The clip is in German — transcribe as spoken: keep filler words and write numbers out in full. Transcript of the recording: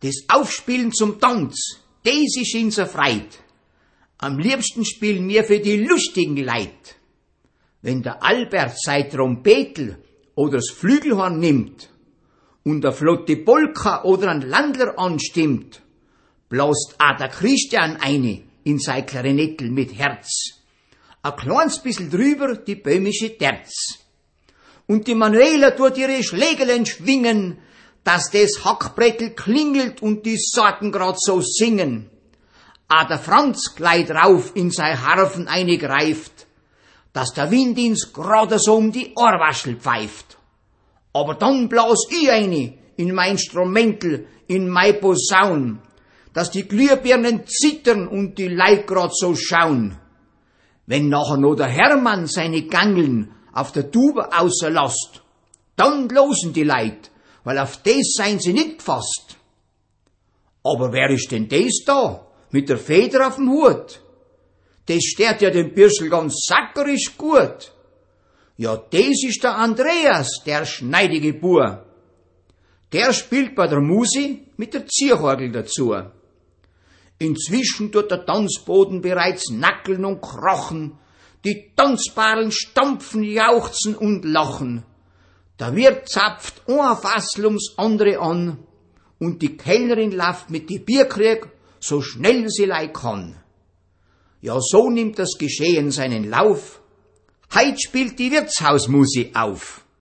Das Aufspielen zum Tanz, das ist unser Freit. Am liebsten spielen wir für die lustigen Leid. Wenn der Albert sein Trompetel oder das Flügelhorn nimmt und der flotte Polka oder ein Landler anstimmt, bläst auch der Christian eine in sein Klarinettel mit Herz. A kleines bisschen drüber die böhmische Terz. Und die Manuela tut ihre Schlägelein schwingen, dass das Hackbrettel klingelt und die Sorten grad so singen. A der Franz gleich drauf in sein Harfen eingreift, dass der Wind ins gerade so um die Ohrwaschel pfeift. Aber dann blas ich eine in mein Instrumental, in mein Posaun, dass die Glühbirnen zittern und die Leute grad so schauen. Wenn nachher noch der Hermann seine Gangeln auf der Tube auslässt, dann losen die Leute, weil auf das seien sie nicht gefasst. Aber wer ist denn das da, mit der Feder auf dem Hut? Das stört ja den Bürschel ganz sackerisch gut. Ja, das ist der Andreas, der schneidige Bur. Der spielt bei der Musi mit der Zierhorgel dazu. Inzwischen tut der Tanzboden bereits nackeln und krochen, die Tanzbaren stampfen, jauchzen und lachen. Der Wirt zapft ein Fassel ums andere an und die Kellnerin läuft mit die Bierkrug so schnell sie leih kann. Ja, so nimmt das Geschehen seinen Lauf. Heut spielt die Wirtshausmusik auf.